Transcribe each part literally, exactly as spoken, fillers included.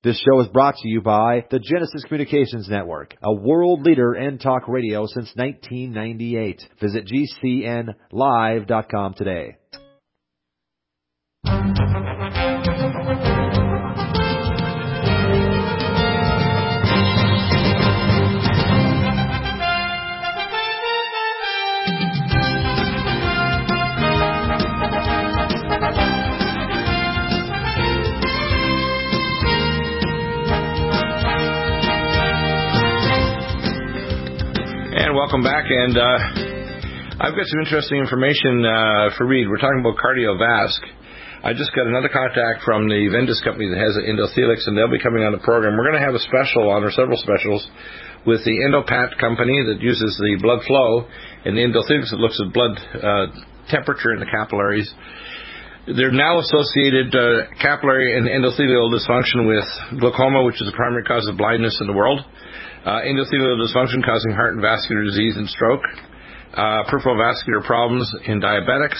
This show is brought to you by the Genesis Communications Network, a world leader in talk radio since nineteen ninety-eight. Visit G C N live dot com today. And welcome back, and uh, I've got some interesting information uh, for Reed. We're talking about CardioVasc. I just got another contact from the Vendus company that has an Endothelix, and they'll be coming on the program. We're going to have a special on, or several specials, with the Endopat company that uses the blood flow, and the Endothelix that looks at blood uh, temperature in the capillaries. They're now associated uh, capillary and endothelial dysfunction with glaucoma, which is the primary cause of blindness in the world. Uh, endothelial dysfunction causing heart and vascular disease and stroke, uh, peripheral vascular problems in diabetics,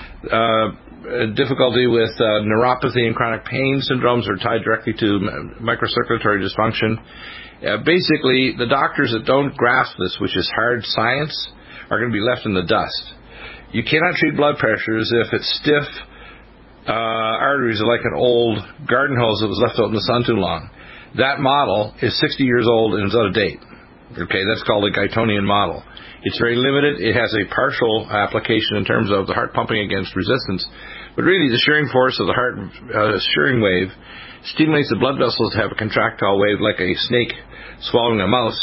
uh, difficulty with uh, neuropathy and chronic pain syndromes are tied directly to microcirculatory dysfunction. Uh, basically, the doctors that don't grasp this, which is hard science, are going to be left in the dust. You cannot treat blood pressures if it's stiff uh, arteries are like an old garden hose that was left out in the sun too long. That model is sixty years old and is out of date. Okay, that's called a Guytonian model. It's very limited. It has a partial application in terms of the heart pumping against resistance. But really, the shearing force of the heart uh, shearing wave stimulates the blood vessels to have a contractile wave like a snake swallowing a mouse.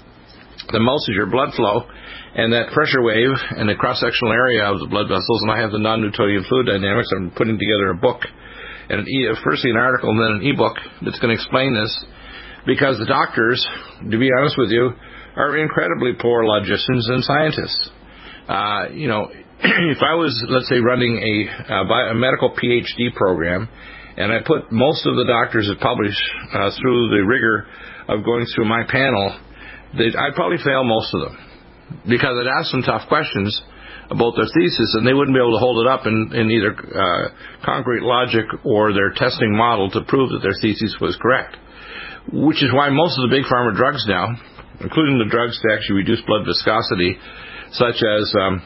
The mouse is your blood flow, and that pressure wave and the cross-sectional area of the blood vessels, and I have the non-Newtonian fluid dynamics. I'm putting together a book. And an e- firstly an article and then an e-book that's going to explain this, because the doctors, to be honest with you, are incredibly poor logicians and scientists. Uh, you know, if I was, let's say, running a, a, bio, a medical P H D program, and I put most of the doctors that publish uh, through the rigor of going through my panel, I'd probably fail most of them, because I'd ask them tough questions about their thesis, and they wouldn't be able to hold it up in, in either uh, concrete logic or their testing model to prove that their thesis was correct. Which is why most of the big pharma drugs now, including the drugs to actually reduce blood viscosity, such as um,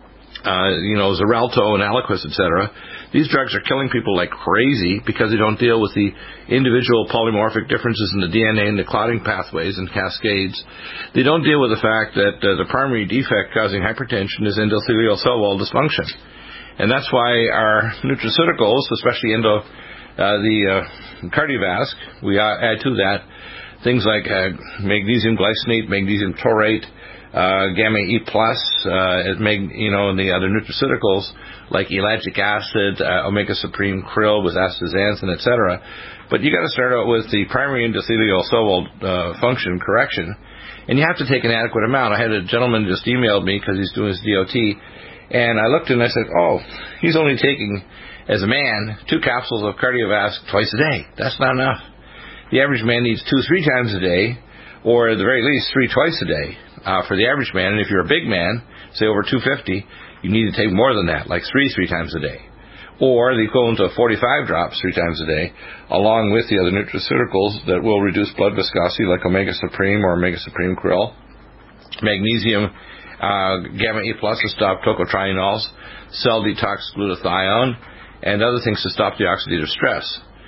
uh, you know Xarelto and Eliquis, et cetera, these drugs are killing people like crazy because they don't deal with the individual polymorphic differences in the D N A and the clotting pathways and cascades. They don't deal with the fact that uh, the primary defect causing hypertension is endothelial cell wall dysfunction. And that's why our nutraceuticals, especially endo, uh, the uh, CardioVasc, we add to that things like uh, magnesium glycinate, magnesium taurate, uh, gamma E plus, uh, mag- you know, and the other nutraceuticals like ellagic acid, uh, omega supreme krill with astaxanthin, et cetera. But you got to start out with the primary endothelial cell wall uh, function correction, and you have to take an adequate amount. I had a gentleman just emailed me because he's doing his D O T, and I looked and I said, oh, he's only taking, as a man, two capsules of CardioVasc twice a day. That's not enough. The average man needs two, three times a day, or at the very least three twice a day uh, for the average man. And if you're a big man, say over two fifty, you need to take more than that, like three, three times a day. Or the equivalent of forty-five drops three times a day, along with the other nutraceuticals that will reduce blood viscosity, like Omega Supreme or Omega Supreme Krill, magnesium, uh, Gamma E plus to stop tocotrienols, cell detox glutathione, and other things to stop the oxidative stress.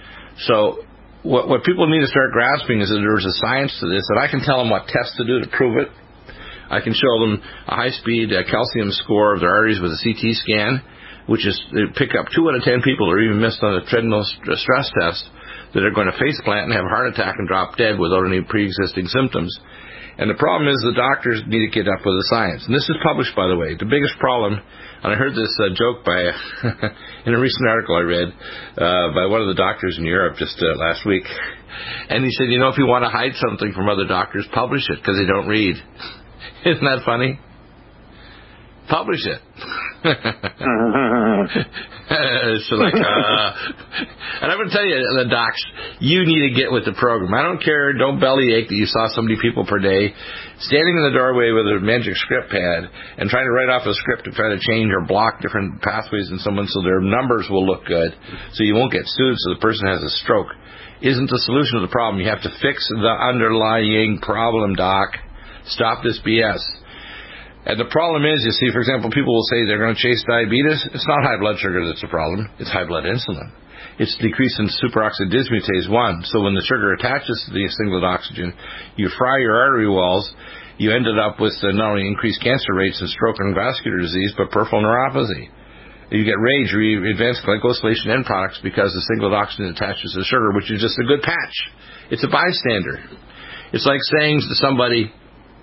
So what, what people need to start grasping is that there's a science to this, that I can tell them what tests to do to prove it. I can show them a high-speed uh, calcium score of their arteries with a C T scan, which is they pick up two out of ten people that are even missed on a treadmill st- stress test that are going to face plant and have a heart attack and drop dead without any pre-existing symptoms. And the problem is the doctors need to get up with the science. And this is published, by the way. The biggest problem, and I heard this uh, joke by in a recent article I read uh, by one of the doctors in Europe just uh, last week. And he said, you know, if you want to hide something from other doctors, publish it, because they don't read. Isn't that funny? Publish it. So like, uh, and I'm going to tell you, the docs, you need to get with the program. I don't care, don't bellyache that you saw so many people per day standing in the doorway with a magic script pad and trying to write off a script to try to change or block different pathways in someone so their numbers will look good, so you won't get sued so the person has a stroke. isn't the solution to the problem. You have to fix the underlying problem, Doc. Stop this B S. And the problem is, you see, for example, people will say they're going to chase diabetes. It's not high blood sugar that's the problem. It's high blood insulin. It's decrease in superoxide dismutase one. So when the sugar attaches to the singlet oxygen, you fry your artery walls. You ended up with uh, not only increased cancer rates and stroke and vascular disease, but peripheral neuropathy. You get RAGE, or advanced glycosylation end products, because the singlet oxygen attaches to sugar, which is just a good patch. It's a bystander. It's like saying to somebody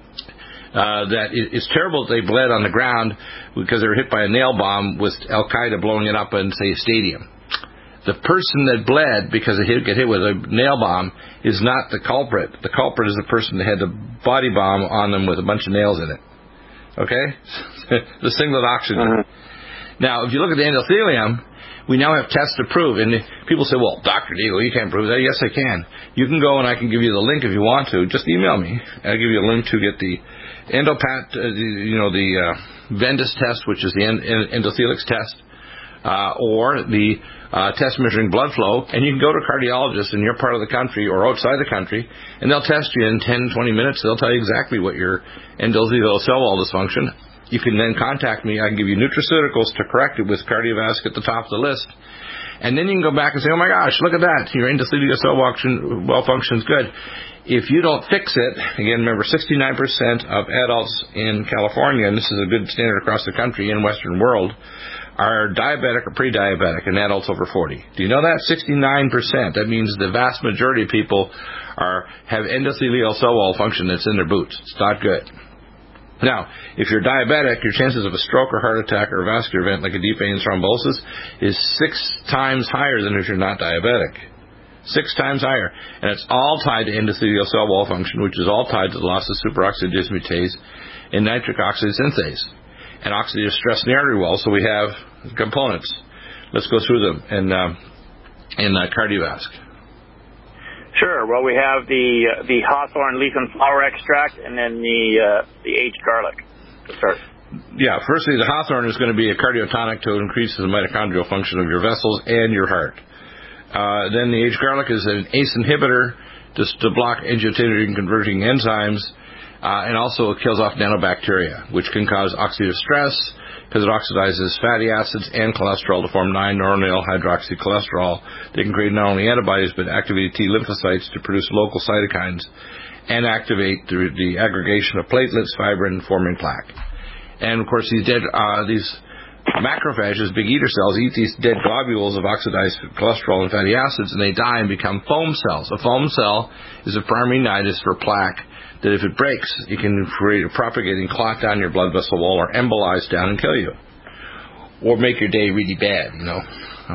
uh, that it's terrible that they bled on the ground because they were hit by a nail bomb with Al-Qaeda blowing it up in, say, a stadium. The person that bled because they hit, get hit with a nail bomb is not the culprit. The culprit is the person that had the body bomb on them with a bunch of nails in it. Okay? The singlet oxygen. Uh-huh. Now, if you look at the endothelium, we now have tests to prove. And people say, well, Doctor Deagle, you can't prove that. Yes, I can. You can go and I can give you the link if you want to. Just email me. I'll give you a link to get the Endopat, uh, you know, the uh, Vendus test, which is the end, endothelix test, uh, or the uh, test measuring blood flow. And you can go to a cardiologist in your part of the country or outside the country, and they'll test you in ten, twenty minutes. They'll tell you exactly what your endothelial cell wall dysfunction. You can then contact me. I can give you nutraceuticals to correct it with Cardiovasc at the top of the list. And then you can go back and say, oh, my gosh, look at that. Your endothelial cell wall function is good. If you don't fix it, again, remember, sixty-nine percent of adults in California, and this is a good standard across the country and Western world, are diabetic or pre-diabetic in adults over forty. Do you know that? sixty-nine percent. That means the vast majority of people are have endothelial cell wall function that's in their boots. It's not good. Now, if you're diabetic, your chances of a stroke or heart attack or a vascular event like a deep vein thrombosis is six times higher than if you're not diabetic. Six times higher. And it's all tied to endothelial cell wall function, which is all tied to the loss of superoxide dismutase and nitric oxide synthase and oxidative stress in the artery wall. So we have components. Let's go through them in, uh, in uh, Cardiovasc. Sure. Well, we have the uh, the hawthorn leaf and flower extract, and then the uh, the aged garlic to start. Yeah. Firstly, the hawthorn is going to be a cardiotonic to increase the mitochondrial function of your vessels and your heart. Uh, then the aged garlic is an A C E inhibitor just to block angiotensin converting enzymes, uh, and also it kills off nanobacteria, which can cause oxidative stress because it oxidizes fatty acids and cholesterol to form nine noronyl hydroxycholesterol. They can create not only antibodies but activate T lymphocytes to produce local cytokines and activate the, the aggregation of platelets, fibrin, forming plaque. And of course, these dead uh, these macrophages, big eater cells, eat these dead globules of oxidized cholesterol and fatty acids, and they die and become foam cells. A foam cell is a primary nidus for plaque that if it breaks, it can create a propagating clot down your blood vessel wall or embolize down and kill you. Or make your day really bad, you know.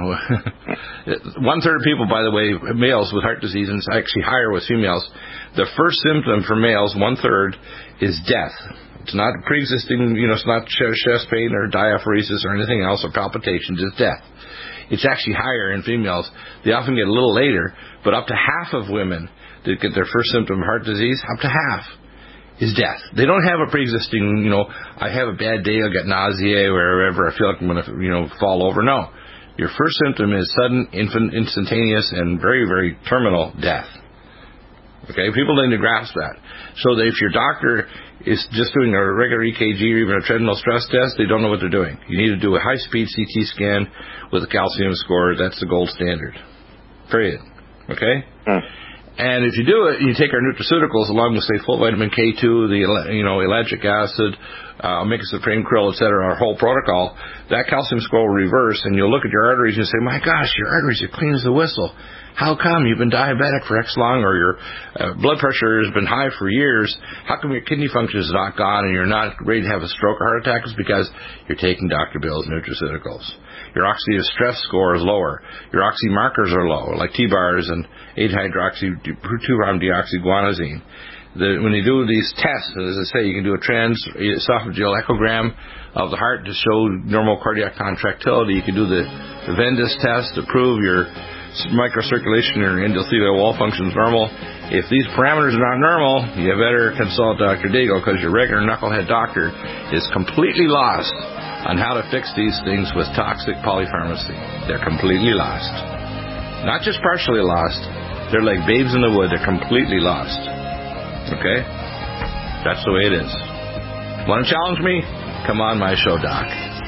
One-third of people, by the way, males with heart disease, and it's actually higher with females, the first symptom for males, one-third, is death. It's not pre-existing, you know, it's not chest pain or diaphoresis or anything else or palpitations, it's death. It's actually higher in females. They often get a little later, but up to half of women that get their first symptom of heart disease, up to half, is death. They don't have a pre-existing, you know, I have a bad day, I'll get nausea or wherever, I feel like I'm going to, you know, fall over. No. Your first symptom is sudden, infant, instantaneous, and very, very terminal death. Okay? People need to grasp that. So that if your doctor is just doing a regular E K G or even a treadmill stress test, they don't know what they're doing. You need to do a high-speed C T scan with a calcium score. That's the gold standard. Period. Okay? Mm. And if you do it, you take our nutraceuticals along with, say, full vitamin K two, the, you know, ellagic acid, uh, omega-supreme krill, et cetera, our whole protocol, that calcium score will reverse, and you'll look at your arteries and say, my gosh, your arteries are clean as a whistle. How come you've been diabetic for X long, or your uh, blood pressure has been high for years? How come your kidney function is not gone and you're not ready to have a stroke or heart attack? It's because you're taking Doctor Bill's nutraceuticals. Your oxidative stress score is lower. Your oxy markers are low, like T-bars and eight hydroxy two deoxyguanosine. The, when you do these tests, as I say, you can do a transesophageal echogram of the heart to show normal cardiac contractility. You can do the, the Vendus test to prove your microcirculation or endothelial wall function is normal. If these parameters are not normal, you better consult Doctor Deagle, because your regular knucklehead doctor is completely lost on how to fix these things with toxic polypharmacy. They're completely lost. Not just partially lost, They're like babes in the wood. They're completely lost. Okay? That's the way it is. Want to challenge me? Come on my show, Doc.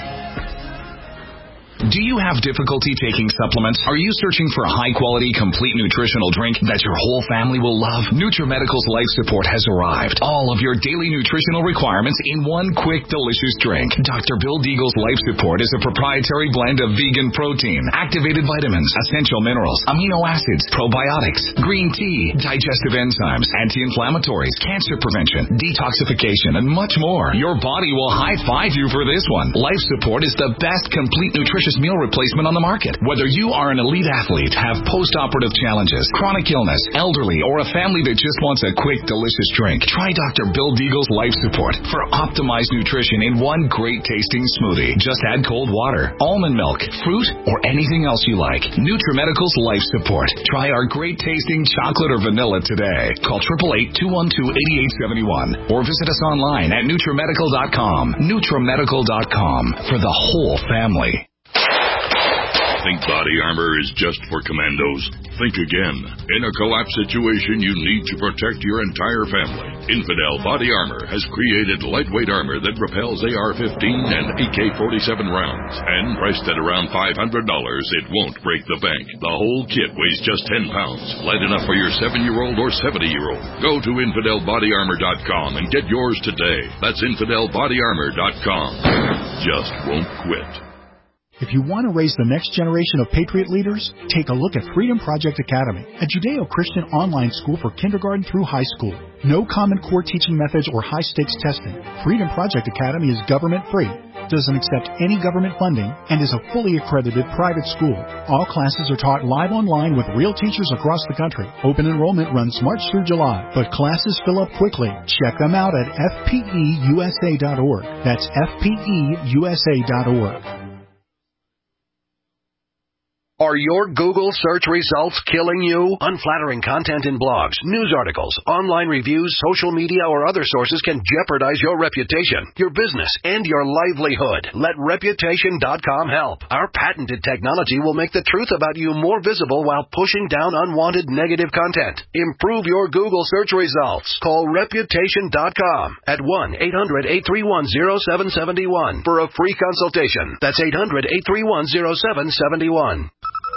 Do you have difficulty taking supplements? Are you searching for a high-quality, complete nutritional drink that your whole family will love? NutriMedical's Life Support has arrived. All of your daily nutritional requirements in one quick, delicious drink. Doctor Bill Deagle's Life Support is a proprietary blend of vegan protein, activated vitamins, essential minerals, amino acids, probiotics, green tea, digestive enzymes, anti-inflammatories, cancer prevention, detoxification, and much more. Your body will high-five you for this one. Life Support is the best complete nutritious meal replacement on the market. Whether you are an elite athlete, have post-operative challenges, chronic illness, elderly, or a family that just wants a quick, delicious drink, try Doctor Bill Deagle's Life Support for optimized nutrition in one great-tasting smoothie. Just add cold water, almond milk, fruit, or anything else you like. NutriMedical's Life Support. Try our great-tasting chocolate or vanilla today. Call eight eight eight, two one two, eight eight seven one or visit us online at NutriMedical dot com. NutriMedical dot com for the whole family. Think body armor is just for commandos? Think again. In a collapse situation, you need to protect your entire family. Infidel Body Armor has created lightweight armor that repels A R fifteen and A K forty-seven rounds. And priced at around five hundred dollars, it won't break the bank. The whole kit weighs just ten pounds. Light enough for your seven-year-old or seventy-year-old. Go to Infidel Body Armor dot com and get yours today. That's Infidel Body Armor dot com. Just won't quit. If you want to raise the next generation of Patriot leaders, take a look at Freedom Project Academy, a Judeo-Christian online school for kindergarten through high school. No Common Core teaching methods or high-stakes testing. Freedom Project Academy is government-free, doesn't accept any government funding, and is a fully accredited private school. All classes are taught live online with real teachers across the country. Open enrollment runs March through July, but classes fill up quickly. Check them out at F P E U S A dot org. That's F P E U S A dot org. Are your Google search results killing you? Unflattering content in blogs, news articles, online reviews, social media, or other sources can jeopardize your reputation, your business, and your livelihood. Let Reputation dot com help. Our patented technology will make the truth about you more visible while pushing down unwanted negative content. Improve your Google search results. Call Reputation dot com at one eight hundred, eight three one, zero seven seven one for a free consultation. That's eight hundred, eight three one, zero seven seven one.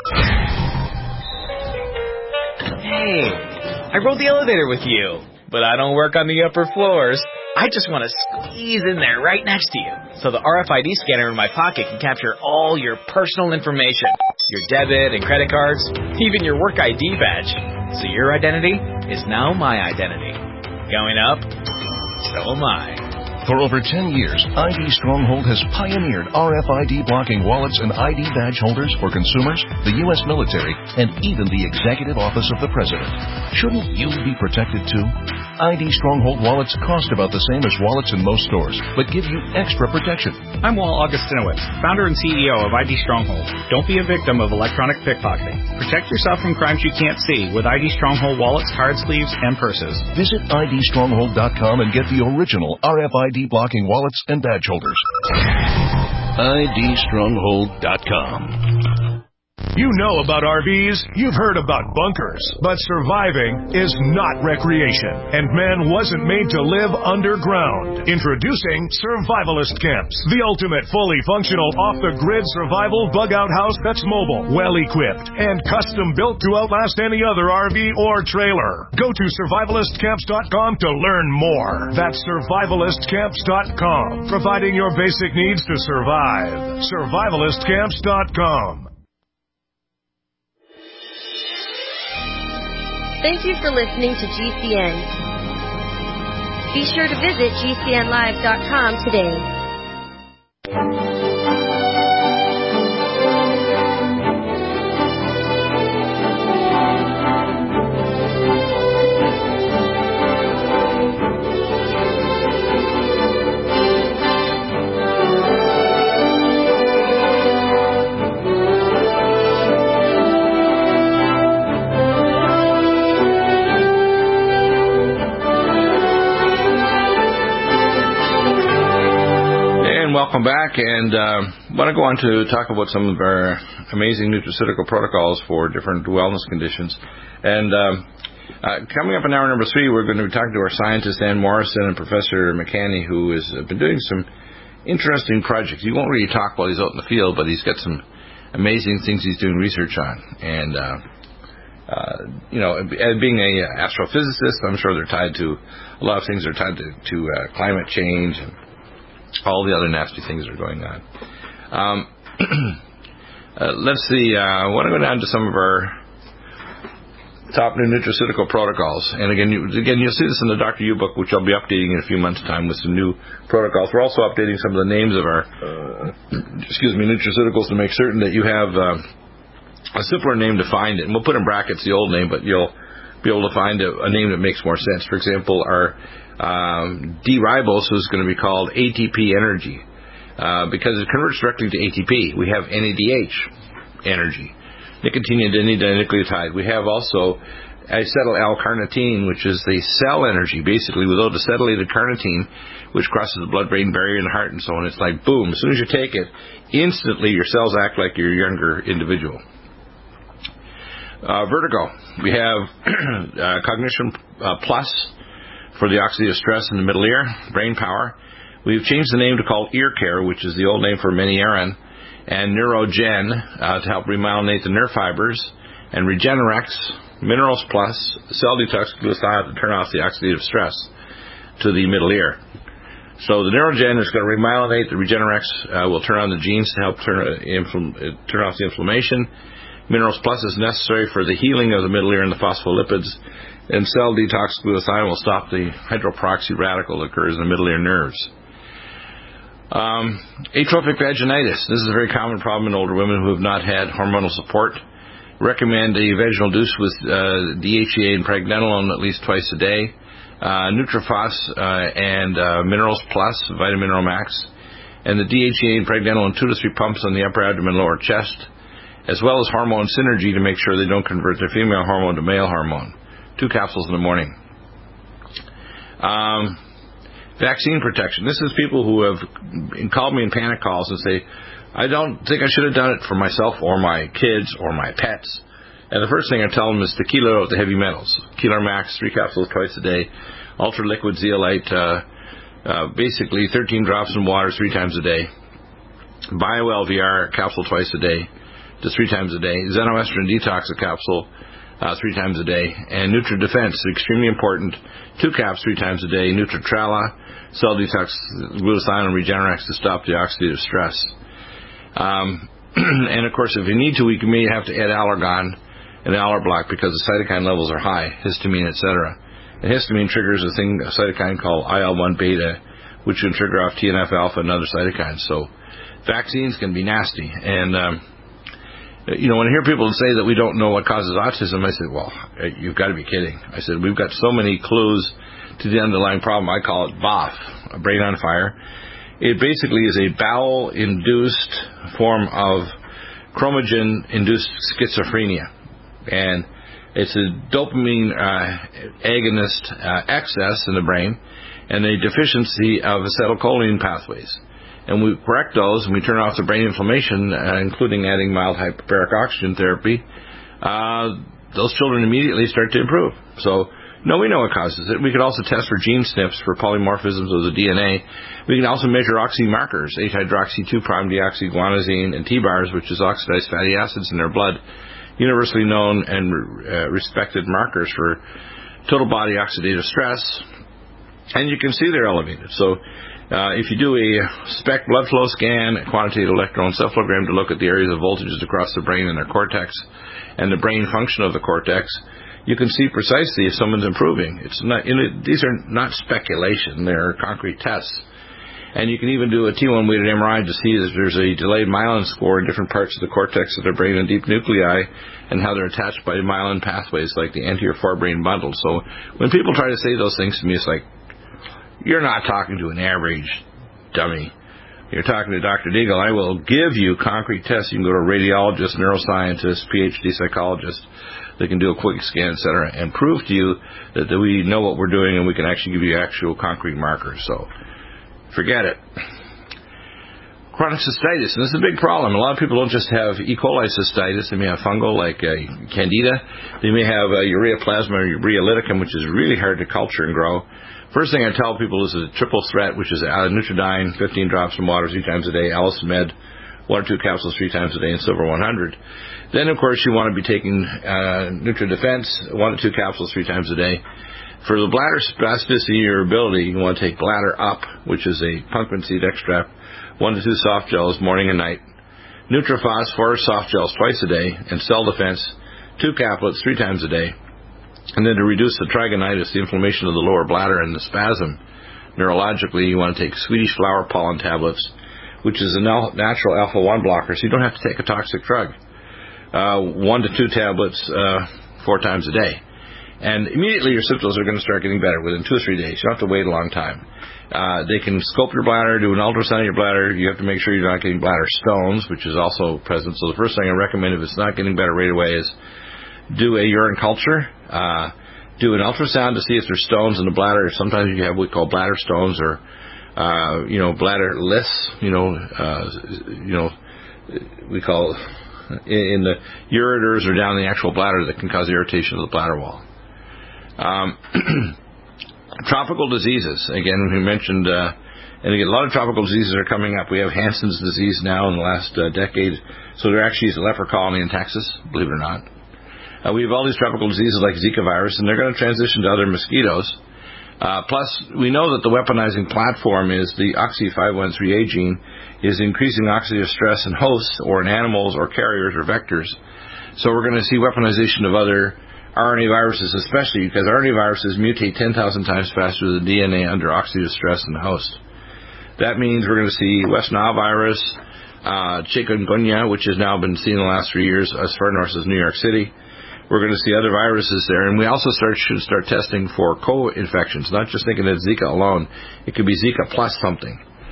Hey, I rode the elevator with you, but I don't work on the upper floors. I just want to squeeze in there right next to you, so the R F I D scanner in my pocket can capture all your personal information, your debit and credit cards, even your work I D badge. So your identity is now my identity. Going up, so am I. For over ten years, I D Stronghold has pioneered R F I D blocking wallets and I D badge holders for consumers, the U S military, and even the Executive Office of the President. Shouldn't you be protected too? I D Stronghold wallets cost about the same as wallets in most stores, but give you extra protection. I'm Walt Augustinowicz, founder and C E O of I D Stronghold. Don't be a victim of electronic pickpocketing. Protect yourself from crimes you can't see with I D Stronghold wallets, card sleeves, and purses. Visit I D Stronghold dot com and get the original R F I D blocking wallets and badge holders. I D Stronghold dot com. You know about R Vs, you've heard about bunkers, but surviving is not recreation, and man wasn't made to live underground. Introducing Survivalist Camps, the ultimate fully functional off-the-grid survival bug-out house that's mobile, well-equipped, and custom-built to outlast any other R V or trailer. Go to survivalist camps dot com to learn more. That's survivalist camps dot com, providing your basic needs to survive. survivalist camps dot com. Thank you for listening to G C N. Be sure to visit G C N live dot com today. Welcome welcome back, and uh, I want to go on to talk about some of our amazing nutraceutical protocols for different wellness conditions. And um, uh, coming up in hour number three, we're going to be talking to our scientist, Ann Morrison, and Professor McCanny, who has been doing some interesting projects. He won't really talk while he's out in the field, but he's got some amazing things he's doing research on. And, uh, uh, you know, being an astrophysicist, I'm sure they're tied to, a lot of things are tied to, to uh, climate change and all the other nasty things that are going on. Um, uh, let's see, uh, I want to go down to some of our top new nutraceutical protocols. And again, you, again, you'll see this in the Doctor U book, which I'll be updating in a few months' time with some new protocols. We're also updating some of the names of our, uh, excuse me, nutraceuticals to make certain that you have uh, a simpler name to find it. And we'll put in brackets the old name, but you'll be able to find a, a name that makes more sense. For example, our um, D-ribose is going to be called A T P Energy uh, because it converts directly to A T P. We have N A D H energy, nicotine dinucleotide. We have also acetyl-L-carnitine, which is the cell energy, basically without acetylated carnitine, which crosses the blood-brain barrier in the heart and so on. It's like, boom, as soon as you take it, instantly your cells act like you're a younger individual. Uh, vertigo. We have uh, Cognition uh, Plus for the oxidative stress in the middle ear, brain power. We've changed the name to called Ear Care, which is the old name for Miniarin, and Neurogen uh, to help remyelinate the nerve fibers, and Regenerex, Minerals Plus, Cell Detox Glutathione to turn off the oxidative stress to the middle ear. So the Neurogen is going to remyelinate. The Regenerex uh, will turn on the genes to help turn, uh, infl- turn off the inflammation. Minerals Plus is necessary for the healing of the middle ear and the phospholipids. And Cell Detox Glutathione will stop the hydroperoxy radical that occurs in the middle ear nerves. Um, atrophic vaginitis. This is a very common problem in older women who have not had hormonal support. Recommend a vaginal dose with uh, D H E A and pregnenolone at least twice a day. Uh, Nutrifos uh, and uh, Minerals Plus, Vitamin Mineral Max. And the D H E A and pregnenolone two to three pumps on the upper abdomen, lower chest, as well as hormone synergy to make sure they don't convert their female hormone to male hormone. Two capsules in the morning. Um, vaccine protection. This is people who have called me in panic calls and say, I don't think I should have done it for myself or my kids or my pets. And the first thing I tell them is to kilo out the heavy metals. Keeler Max, three capsules twice a day. Ultra Liquid Zeolite, uh, uh, basically thirteen drops in water three times a day. BioL V R capsule twice a day. Just three times a day. Xenoestrin Detox, a capsule, uh, three times a day. And Nutra Defense, extremely important, two caps three times a day. Nutritrala, Cell Detox, Glutathione, and Regenerex to stop the oxidative stress. Um, and of course, if you need to, we may have to add Allergon and Allerblock because the cytokine levels are high, histamine, et cetera. And histamine triggers a thing, a cytokine called I L one beta, which can trigger off T N F alpha and other cytokines. So vaccines can be nasty. And um, you know, when I hear people say that we don't know what causes autism, I said, well, you've got to be kidding. I said, we've got so many clues to the underlying problem. I call it B O F, a brain on fire. It basically is a bowel-induced form of chromogen-induced schizophrenia. And it's a dopamine uh, agonist uh, excess in the brain and a deficiency of acetylcholine pathways. And we correct those and we turn off the brain inflammation, uh, including adding mild hyperbaric oxygen therapy. Uh, those children immediately start to improve. So, no, we know what causes it. We could also test for gene S N Ps for polymorphisms of the D N A. We can also measure oxy markers, eight hydroxy two prime deoxyguanosine, and T bars, which is oxidized fatty acids in their blood, universally known and uh, respected markers for total body oxidative stress. And you can see they're elevated. So, Uh, if you do a SPECT blood flow scan, a quantitative electroencephalogram to look at the areas of voltages across the brain and their cortex and the brain function of the cortex, you can see precisely if someone's improving. It's not, you know, these are not speculation. They're concrete tests. And you can even do a T one weighted M R I to see if there's a delayed myelin score in different parts of the cortex of the brain and deep nuclei and how they're attached by myelin pathways like the anterior forebrain bundle. So when people try to say those things to me, it's like, you're not talking to an average dummy. You're talking to Doctor Deagle. I will give you concrete tests. You can go to a radiologist, neuroscientist, P H D psychologist. They can do a quick scan, et cetera, and prove to you that, that we know what we're doing and we can actually give you actual concrete markers. So forget it. chronic cystitis, and this is a big problem. A lot of people don't just have E. coli cystitis. They may have fungal like uh, candida. They may have uh, urea plasma or urea lyticum, which is really hard to culture and grow. First thing I tell people is a triple threat, which is uh, Nutridyne, fifteen drops in water three times a day, Allison Med, one or two capsules three times a day, and Silver one hundred. Then, of course, you want to be taking uh, NutriDefense, one to two capsules three times a day. For the bladder spasticity or ability, you want to take Bladder Up, which is a pumpkin seed extract, one to two soft gels morning and night. NutriFos, four soft gels twice a day, and Cell Defense, two caplets three times a day. And then to reduce the trigonitis, the inflammation of the lower bladder and the spasm, neurologically, you want to take Swedish flower pollen tablets, which is a natural alpha one blocker, so you don't have to take a toxic drug. Uh, one to two tablets uh, four times a day. And immediately your symptoms are going to start getting better within two or three days. You don't have to wait a long time. Uh, they can scope your bladder, do an ultrasound of your bladder. You have to make sure you're not getting bladder stones, which is also present. So the first thing I recommend if it's not getting better right away is do a urine culture. Uh, do an ultrasound to see if there's stones in the bladder. Sometimes you have what we call bladder stones or, uh, you know, bladder lists, you know, uh, you know, we call in, in the ureters or down the actual bladder that can cause irritation of the bladder wall. Um, tropical diseases. Again, we mentioned, uh, and again, a lot of tropical diseases are coming up. We have Hansen's disease now in the last uh, decade. So there actually is a leper colony in Texas, believe it or not. Uh, we have all these tropical diseases like Zika virus, and they're going to transition to other mosquitoes. Uh, plus, we know that the weaponizing platform is the O X Y five one three A gene is increasing oxidative stress in hosts or in animals or carriers or vectors. So we're going to see weaponization of other R N A viruses, especially because R N A viruses mutate ten thousand times faster than D N A under oxidative stress in the host. That means we're going to see West Nile virus, uh, chikungunya, which has now been seen in the last three years as far north as New York City. We're going to see other viruses there, and we also start should start testing for co-infections, not just thinking that Zika alone. It could be Zika plus something.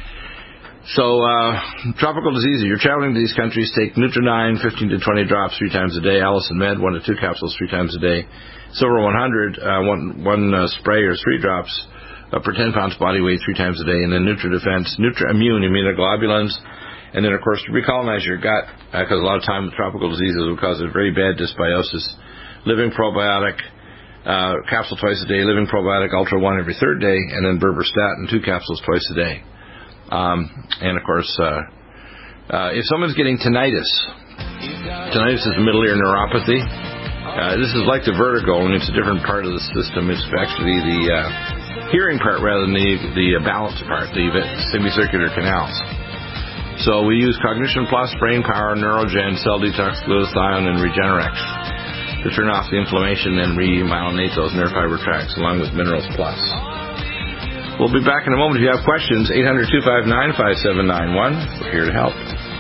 So, uh, tropical diseases. You're traveling to these countries, take Nutridyne, fifteen to twenty drops three times a day, Allison Med, one to two capsules three times a day, Silver one hundred, uh, one, one uh, spray or three drops uh, per ten pounds body weight three times a day, and then NutriDefense, NutriImmune, immunoglobulins, and then, of course, to recolonize your gut, because uh, a lot of time with tropical diseases will cause a very bad dysbiosis. Living probiotic, uh, capsule twice a day, living probiotic, Ultra One every third day, and then Berberstatin, two capsules twice a day. Um, and, of course, uh, uh, if someone's getting tinnitus, tinnitus is a middle ear neuropathy. Uh, this is like the vertigo, and it's a different part of the system. It's actually the uh, hearing part rather than the, the uh, balance part, the semicircular canals. So we use Cognition Plus, Brain Power, Neurogen, Cell Detox, Glutathione, and Regenerex to turn off the inflammation and remyelinate those nerve fiber tracts, along with Minerals Plus. We'll be back in a moment. If you have questions, eight hundred, two five nine, five seven nine one. We're here to help.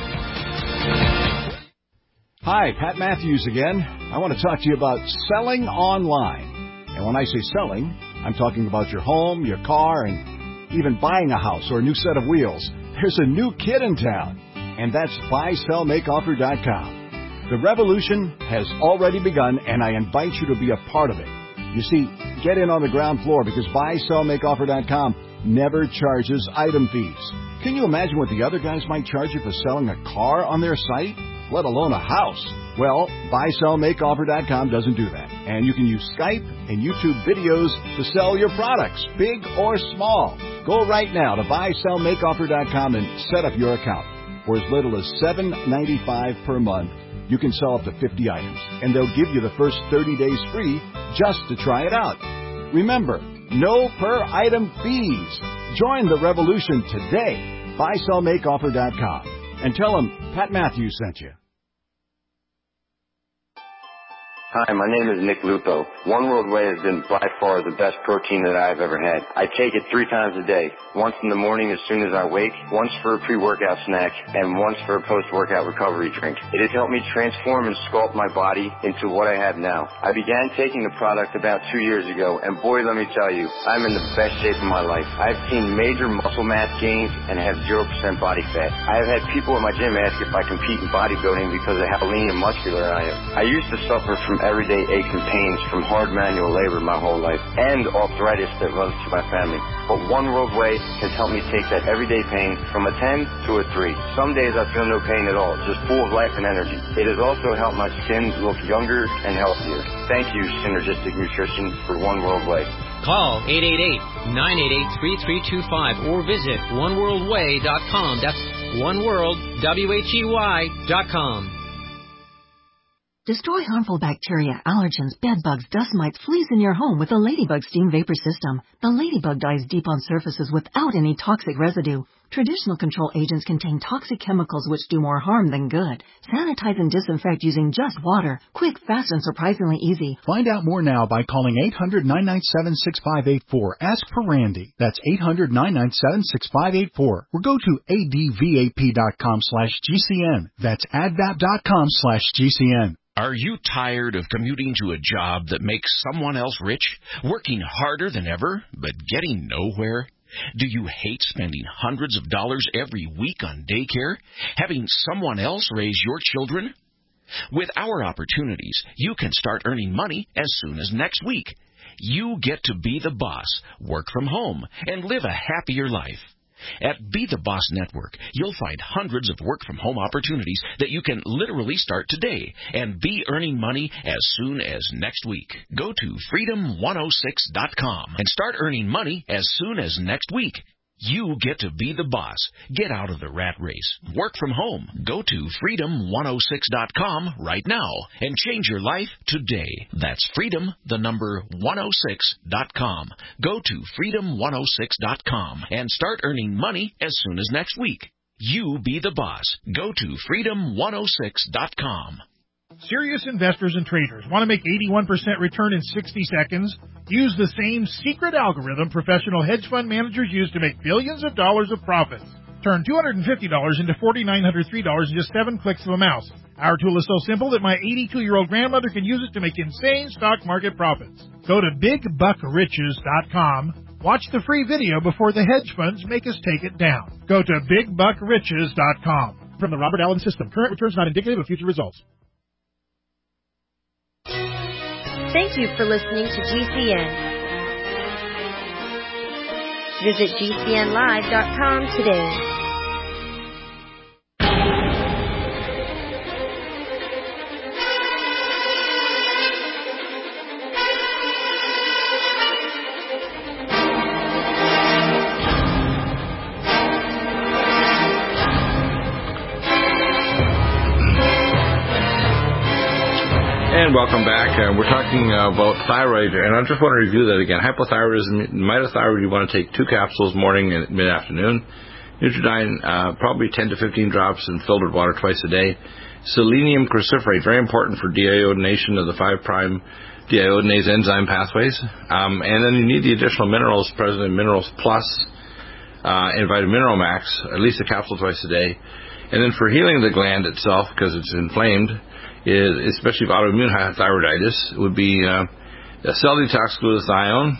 Hi, Pat Matthews again. I want to talk to you about selling online. And when I say selling, I'm talking about your home, your car, and even buying a house or a new set of wheels. There's a new kid in town, and that's buy sell make offer dot com. The revolution has already begun, and I invite you to be a part of it. You see, get in on the ground floor because buy sell make offer dot com never charges item fees. Can you imagine what the other guys might charge you for selling a car on their site, let alone a house? Well, buy sell make offer dot com doesn't do that. And you can use Skype and YouTube videos to sell your products, big or small. Go right now to buy sell make offer dot com and set up your account. For as little as seven dollars and ninety-five cents per month, you can sell up to fifty items, and they'll give you the first thirty days free just to try it out. Remember, no per item fees. Join the revolution today. buy sell make offer dot com and tell them Pat Matthews sent you. Hi, my name is Nick Lupo. One World Whey has been by far the best protein that I've ever had. I take it three times a day. Once in the morning as soon as I wake, once for a pre-workout snack, and once for a post-workout recovery drink. It has helped me transform and sculpt my body into what I have now. I began taking the product about two years ago, and boy, let me tell you, I'm in the best shape of my life. I've seen major muscle mass gains and have zero percent body fat. I have had people at my gym ask if I compete in bodybuilding because of how lean and muscular I am. I used to suffer from everyday aches and pains from hard manual labor my whole life and arthritis that runs through my family. But One World Way has helped me take that everyday pain from a ten to a three. Some days I feel no pain at all, just full of life and energy. It has also helped my skin look younger and healthier. Thank you, Synergistic Nutrition, for One World Way. Call eight eight eight, nine eight eight, three three two five or visit one world way dot com. That's oneworld, W H E Y, dot com. Destroy harmful bacteria, allergens, bed bugs, dust mites, fleas in your home with the Ladybug Steam Vapor System. The Ladybug dives deep on surfaces without any toxic residue. Traditional control agents contain toxic chemicals which do more harm than good. Sanitize and disinfect using just water. Quick, fast, and surprisingly easy. Find out more now by calling eight hundred, nine nine seven, six five eight four. Ask for Randy. That's eight hundred, nine nine seven, six five eight four. Or go to advap.com slash GCN. That's advap.com slash GCN. Are you tired of commuting to a job that makes someone else rich, working harder than ever, but getting nowhere? Do you hate spending hundreds of dollars every week on daycare, having someone else raise your children? With our opportunities, you can start earning money as soon as next week. You get to be the boss, work from home, and live a happier life. At Be the Boss Network, you'll find hundreds of work-from-home opportunities that you can literally start today and be earning money as soon as next week. Go to freedom one oh six dot com and start earning money as soon as next week. You get to be the boss. Get out of the rat race. Work from home. Go to freedom one oh six dot com right now and change your life today. That's freedom, the number one oh six dot com. Go to freedom one oh six dot com and start earning money as soon as next week. You be the boss. Go to freedom one oh six dot com. Serious investors and traders want to make eighty-one percent return in sixty seconds? Use the same secret algorithm professional hedge fund managers use to make billions of dollars of profits. Turn two hundred fifty dollars into four thousand nine hundred three dollars in just seven clicks of a mouse. Our tool is so simple that my eighty-two-year-old grandmother can use it to make insane stock market profits. Go to big buck riches dot com. Watch the free video before the hedge funds make us take it down. Go to big buck riches dot com. From the Robert Allen System, current returns not indicative of future results. Thank you for listening to G C N. Visit G C N live dot com today. And welcome back. Uh, we're talking uh, about thyroid, and I just want to review that again. Hypothyroidism, mitothyroid, you want to take two capsules morning and mid-afternoon. Nutridyne, uh, probably ten to fifteen drops in filtered water twice a day. Selenium cruciferate, very important for deiodination of the five prime deiodinase enzyme pathways. Um, and then you need the additional minerals present in Minerals Plus uh, and Vitamin Mineral Max, at least a capsule twice a day. And then for healing the gland itself, because it's inflamed, is, especially if autoimmune thyroiditis, would be uh, a cell detox glutathione,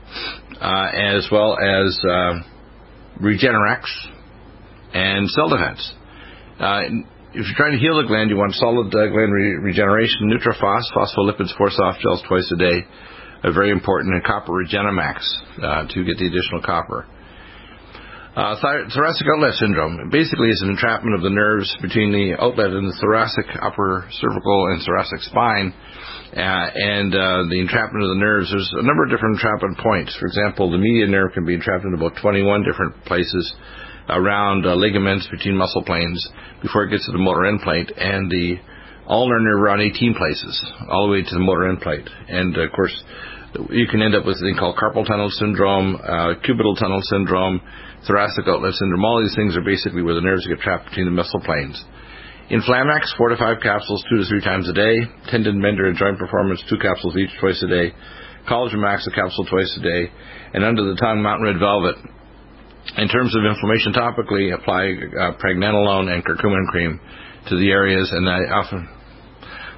uh, as well as uh, Regenerex and Cell Defense. Uh, if you're trying to heal the gland, you want solid uh, gland re- regeneration. NutriFos, phospholipids, four soft gels twice a day, are very important, and copper Regenemax uh, to get the additional copper. Uh, th- thoracic outlet syndrome basically is an entrapment of the nerves between the outlet and the thoracic, upper cervical, and thoracic spine. Uh, and uh, the entrapment of the nerves, there's a number of different entrapment points. For example, the median nerve can be entrapped in about twenty-one different places around uh, ligaments between muscle planes before it gets to the motor end plate, and the ulnar nerve around eighteen places, all the way to the motor end plate. And, uh, of course, you can end up with a thing called carpal tunnel syndrome, uh, cubital tunnel syndrome, thoracic outlet syndrome. All these things are basically where the nerves get trapped between the muscle planes. Inflamax, four to five capsules, two to three times a day. Tendon Mender and Joint Performance, two capsules each, twice a day. Collagen Max, a capsule twice a day. And under the tongue, Mountain Red Velvet. In terms of inflammation topically, apply uh, pregnenolone and curcumin cream to the areas, and I often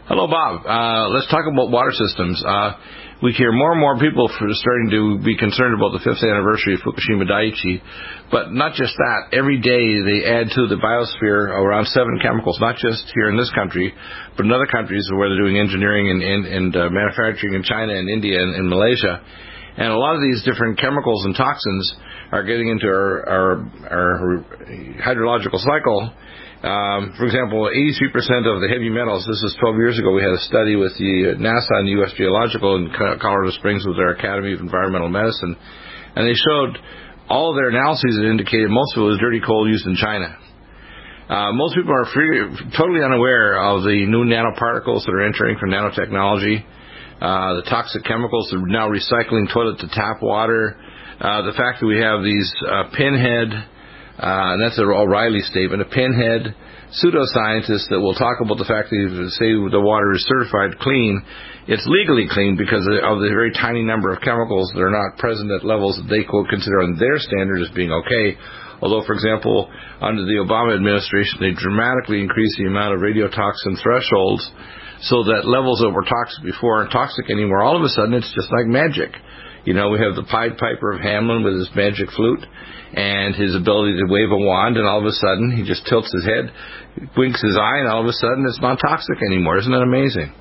Hello, Bob. Uh, let's talk about water systems. Uh, we hear more and more people starting to be concerned about the fifth anniversary of Fukushima Daiichi. But not just that. Every day they add to the biosphere around seven chemicals, not just here in this country, but in other countries where they're doing engineering and, and, and uh, manufacturing in China and India and, and Malaysia. And a lot of these different chemicals and toxins are getting into our, our, our hydrological cycle. Um, for example, eighty-three percent of the heavy metals, this is twelve years ago, we had a study with the NASA and the U S Geological in Colorado Springs with their Academy of Environmental Medicine, and they showed all of their analyses that indicated most of it was dirty coal used in China. Uh, most people are free, totally unaware of the new nanoparticles that are entering from nanotechnology, uh, the toxic chemicals that are now recycling toilet to tap water, uh, the fact that we have these uh, pinhead, uh, and that's an O'Reilly statement, a pinhead pseudoscientists that will talk about the fact that if you say the water is certified clean, it's legally clean because of the very tiny number of chemicals that are not present at levels that they quote consider on their standard as being okay. Although, for example, under the Obama administration, they dramatically increased the amount of radiotoxin thresholds so that levels that were toxic before aren't toxic anymore. All of a sudden, it's just like magic. You know, we have the Pied Piper of Hamelin with his magic flute and his ability to wave a wand, and all of a sudden he just tilts his head, winks his eye, and all of a sudden it's not toxic anymore. Isn't that amazing?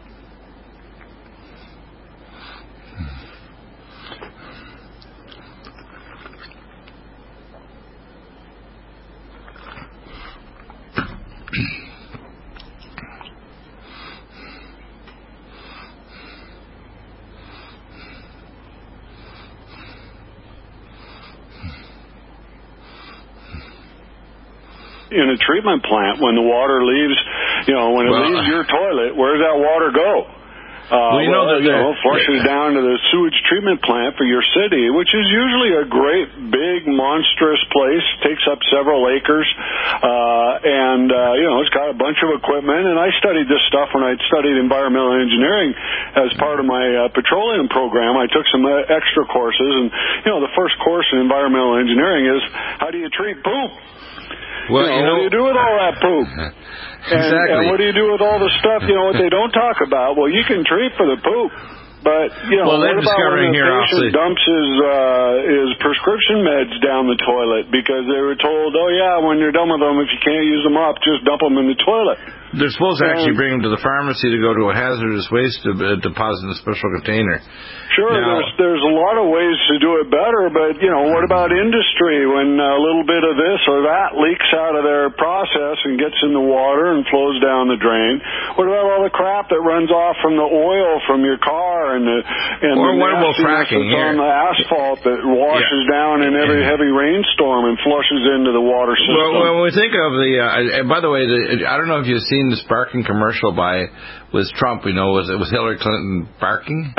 In a treatment plant, when the water leaves, you know, when it well, leaves your toilet, where does that water go? Uh, well, you know, well, the, you know, flushes down to the sewage treatment plant for your city, which is usually a great, big, monstrous place, takes up several acres, uh, and, uh, you know, it's got a bunch of equipment. And I studied this stuff when I studied environmental engineering as part of my uh, petroleum program. I took some uh, extra courses, and, you know, the first course in environmental engineering is how do you treat poop? Well, you know, you know, what do you do with all that poop? Exactly. And, and what do you do with all the stuff, you know, what they don't talk about? Well, you can treat for the poop, but, you know, well, what about when the here, patient dumps his, uh, his prescription meds down the toilet because they were told, oh, yeah, when you're done with them, if you can't use them up, just dump them in the toilet. They're supposed to actually bring them to the pharmacy to go to a hazardous waste deposit in a special container. Sure, now, there's there's a lot of ways to do it better, but, you know, what about industry when a little bit of this or that leaks out of their process and gets in the water and flows down the drain? What about all the crap that runs off from the oil from your car and the and or the what about fracking that's on the asphalt that washes yeah. down in every heavy rainstorm and flushes into the water system? Well, when we think of the, uh, and by the way, the, I don't know if you've seen this barking commercial by with Trump. You know, was it was Hillary Clinton barking?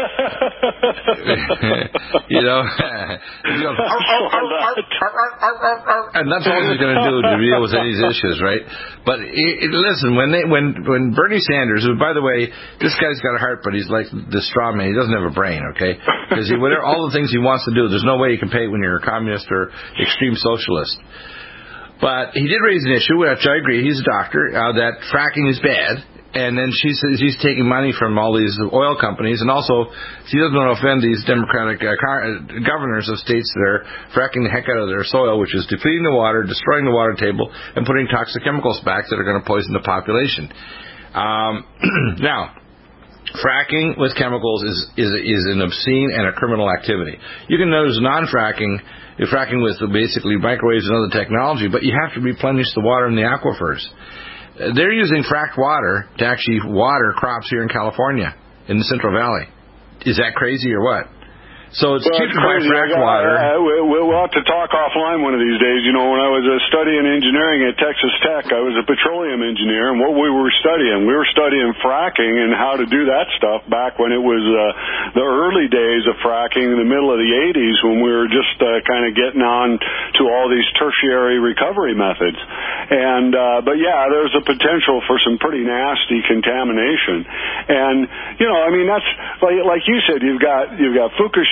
you know, he goes, arr, arr, arr, arr, arr, arr, arr, and that's all he's going to do to deal with these issues, right? But it, it, listen, when they, when when Bernie Sanders, who by the way, this guy's got a heart, but he's like the straw man. He doesn't have a brain, okay? Because whatever all the things he wants to do, there's no way you can pay when you're a communist or extreme socialist. But he did raise an issue, which I agree. He's a doctor, uh, that fracking is bad. And then she says he's taking money from all these oil companies, and also she doesn't want to offend these Democratic uh, car- governors of states that are fracking the heck out of their soil, which is depleting the water, destroying the water table, and putting toxic chemicals back that are going to poison the population. Um, now, fracking with chemicals is, is is an obscene and a criminal activity. You can notice non-fracking, you're fracking with basically microwaves and other technology, but you have to replenish the water in the aquifers. They're using fracked water to actually water crops here in California, in the Central Valley. Is that crazy or what? So it's well, cheaper to buy fracked water. Uh, we'll have to talk offline one of these days. You know, when I was uh, studying engineering at Texas Tech, I was a petroleum engineer, and what we were studying, we were studying fracking and how to do that stuff back when it was uh, the early days of fracking in the middle of the eighties when we were just uh, kind of getting on to all these tertiary recovery methods. And uh, but yeah, there's a potential for some pretty nasty contamination. And you know, I mean, that's like like you said, you've got you've got Fukushima.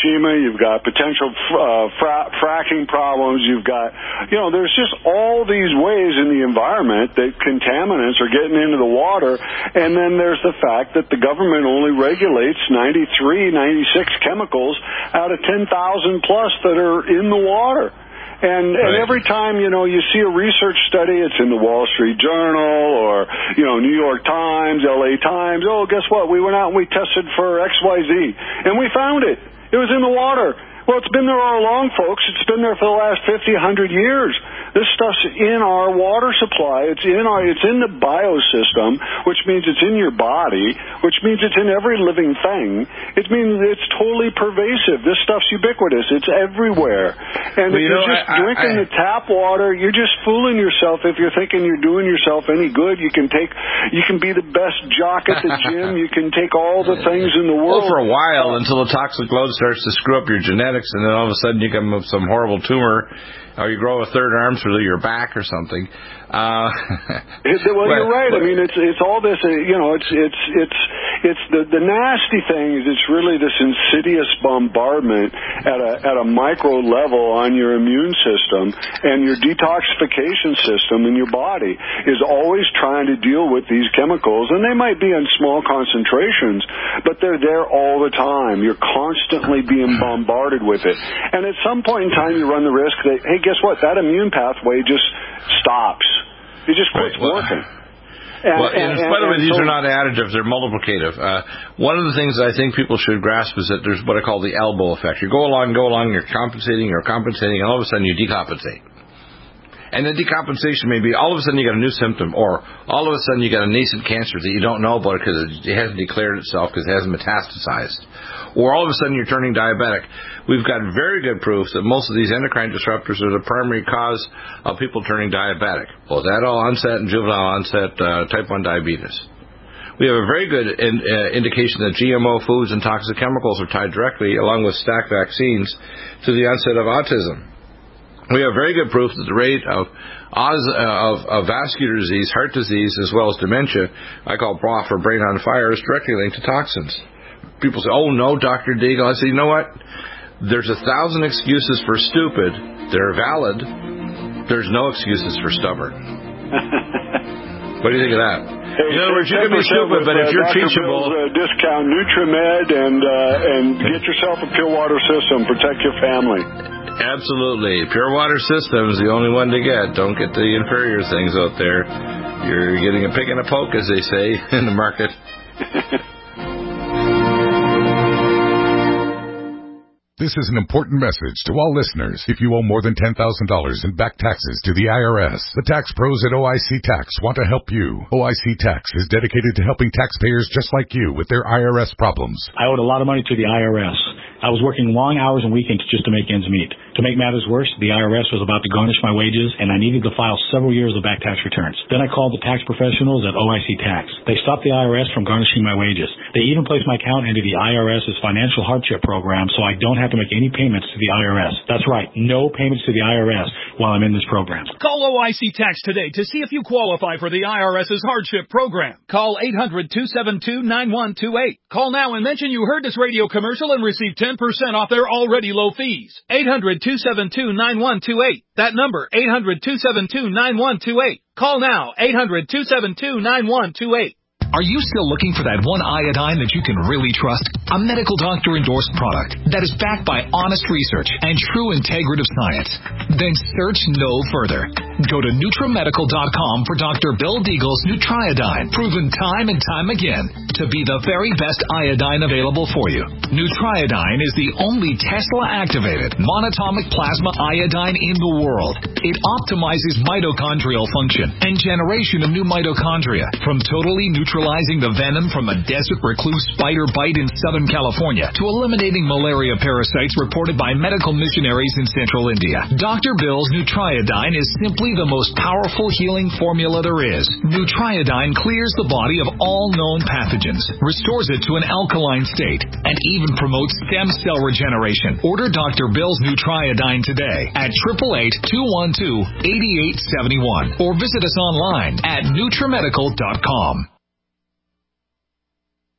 Fukushima, you've got potential uh, fra- fracking problems, you've got, you know, there's just all these ways in the environment that contaminants are getting into the water, and then there's the fact that the government only regulates ninety-three, ninety-six chemicals out of ten thousand plus that are in the water. And, right. and every time, you know, you see a research study, it's in the Wall Street Journal or, you know, New York Times, L A Times. Oh, guess what? We went out and we tested for X Y Z, and we found it. It was in the water. Well, it's been there all along, folks. It's been there for the last fifty, one hundred years. This stuff's in our water supply. It's in our, it's in the biosystem, which means it's in your body, which means it's in every living thing. It means it's totally pervasive. This stuff's ubiquitous. It's everywhere. And well, if you you're know, just I, drinking I, I, the tap water, you're just fooling yourself. If you're thinking you're doing yourself any good, you can take, you can be the best jock at the gym. You can take all the things in the world. Well, for a while, until the toxic load starts to screw up your genetics, and then all of a sudden you come up with some horrible tumor, or you grow a third arm through your back or something. Uh, it, well, but, you're right. I mean, it's it's all this. Uh, you know, it's it's it's it's the the nasty thing is it's really this insidious bombardment at a at a micro level on your immune system, and your detoxification system in your body is always trying to deal with these chemicals, and they might be in small concentrations, but they're there all the time. You're constantly being bombarded with it, and at some point in time, you run the risk that, hey, guess what? That immune pathway just stops. It just quits right. well, working. And, well, and, in spite of it, these so, are not additives; they're multiplicative. Uh, one of the things I think people should grasp is that there's what I call the elbow effect. You go along, go along, you're compensating, you're compensating, and all of a sudden you decompensate. And the decompensation may be all of a sudden you got a new symptom, or all of a sudden you got a nascent cancer that you don't know about because it hasn't declared itself because it hasn't metastasized. Or all of a sudden you're turning diabetic. We've got very good proof that most of these endocrine disruptors are the primary cause of people turning diabetic, both adult onset and juvenile onset uh, type one diabetes. We have a very good in, uh, indication that G M O foods and toxic chemicals are tied directly, along with stack vaccines, to the onset of autism. We have very good proof that the rate of, of, of vascular disease, heart disease, as well as dementia, I call broth or brain on fire, is directly linked to toxins. People say, oh, no, Doctor Deagle. I say, you know what? There's a thousand excuses for stupid. They're valid. There's no excuses for stubborn. What do you think of that? Hey, in other words, you can be stupid, but if you're Doctor teachable... Bill's, uh, discount Nutrimed and, uh, and get yourself a pure water system. Protect your family. Absolutely. Pure water system is the only one to get. Don't get the inferior things out there. You're getting a pick and a poke, as they say in the market. This is an important message to all listeners. If you owe more than ten thousand dollars in back taxes to the I R S, the tax pros at O I C Tax want to help you. O I C Tax is dedicated to helping taxpayers just like you with their I R S problems. I owed a lot of money to the I R S. I was working long hours and weekends just to make ends meet. To make matters worse, the I R S was about to garnish my wages, and I needed to file several years of back tax returns. Then I called the tax professionals at O I C Tax. They stopped the I R S from garnishing my wages. They even placed my account into the I R S's financial hardship program, so I don't have to make any payments to the I R S. That's right, no payments to the I R S while I'm in this program. Call O I C Tax today to see if you qualify for the I R S's hardship program. Call eight hundred, two seven two, nine one two eight. Call now and mention you heard this radio commercial and receive ten percent off their already low fees. eight hundred, two seven two, nine one two eight. That number, eight hundred, two seven two, nine one two eight. Call now, eight hundred, two seven two, nine one two eight. Are you still looking for that one iodine that you can really trust? A medical doctor-endorsed product that is backed by honest research and true integrative science? Then search no further. Go to NutriMedical dot com for Doctor Bill Deagle's Nutriodine, proven time and time again to be the very best iodine available for you. Nutriodine is the only Tesla-activated monatomic plasma iodine in the world. It optimizes mitochondrial function and generation of new mitochondria from totally neutralizing the venom from a desert recluse spider bite in Southern California to eliminating malaria parasites reported by medical missionaries in Central India. Doctor Bill's Nutriodine is simply the most powerful healing formula there is. Nutriodine clears the body of all known pathogens, restores it to an alkaline state, and even promotes stem cell regeneration. Order Doctor Bill's Nutriodine today at eight eight eight, two one two, eight eight seven one or visit us online at NutriMedical dot com.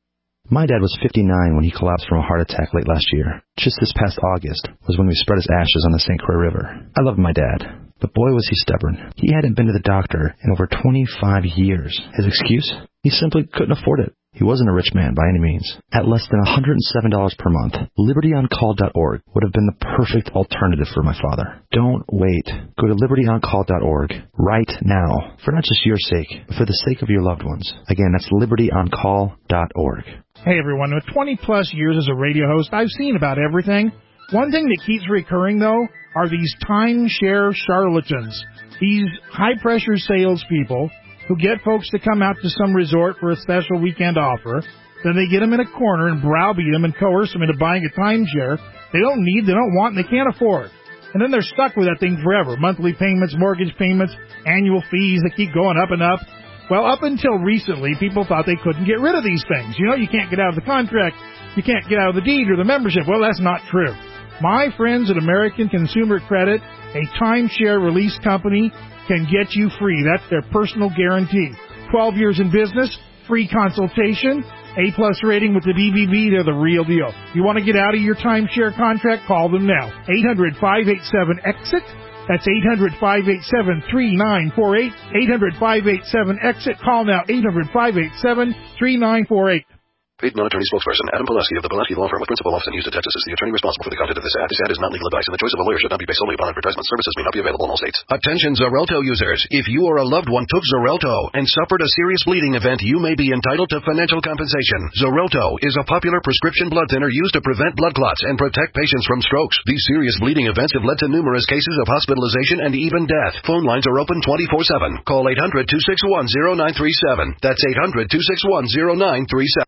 My dad was fifty-nine when he collapsed from a heart attack late last year. Just this past August was when we spread his ashes on the Saint Croix River. I loved my dad, but boy was he stubborn. He hadn't been to the doctor in over twenty-five years. His excuse? He simply couldn't afford it. He wasn't a rich man by any means. At less than one hundred seven dollars per month, liberty on call dot org would have been the perfect alternative for my father. Don't wait. Go to liberty on call dot org right now, for not just your sake, but for the sake of your loved ones. Again, that's liberty on call dot org. Hey everyone, with twenty plus years as a radio host, I've seen about everything. One thing that keeps recurring, though, are these timeshare charlatans. These high-pressure salespeople who get folks to come out to some resort for a special weekend offer. Then they get them in a corner and browbeat them and coerce them into buying a timeshare they don't need, they don't want, and they can't afford. And then they're stuck with that thing forever. Monthly payments, mortgage payments, annual fees that keep going up and up. Well, up until recently, people thought they couldn't get rid of these things. You know, you can't get out of the contract, you can't get out of the deed or the membership. Well, that's not true. My friends at American Consumer Credit, a timeshare release company, can get you free. That's their personal guarantee. twelve years in business, free consultation, A-plus rating with the D B B. They're the real deal. You want to get out of your timeshare contract? Call them now. eight hundred, five eight seven, EXIT. That's eight hundred, five eight seven, three nine four eight. eight hundred, five eight seven, EXIT. Call now. eight hundred, five eight seven, three nine four eight. Paid non-attorney spokesperson Adam Pileski of the Pileski Law Firm with principal office in Houston, Texas is the attorney responsible for the content of this ad. This ad is not legal advice, and the choice of a lawyer should not be based solely upon advertisement. Services may not be available in all states. Attention Xarelto users. If you or a loved one took Xarelto and suffered a serious bleeding event, you may be entitled to financial compensation. Xarelto is a popular prescription blood thinner used to prevent blood clots and protect patients from strokes. These serious bleeding events have led to numerous cases of hospitalization and even death. Phone lines are open twenty-four seven. Call eight hundred, two six one, zero nine three seven. That's eight hundred, two six one, zero nine three seven.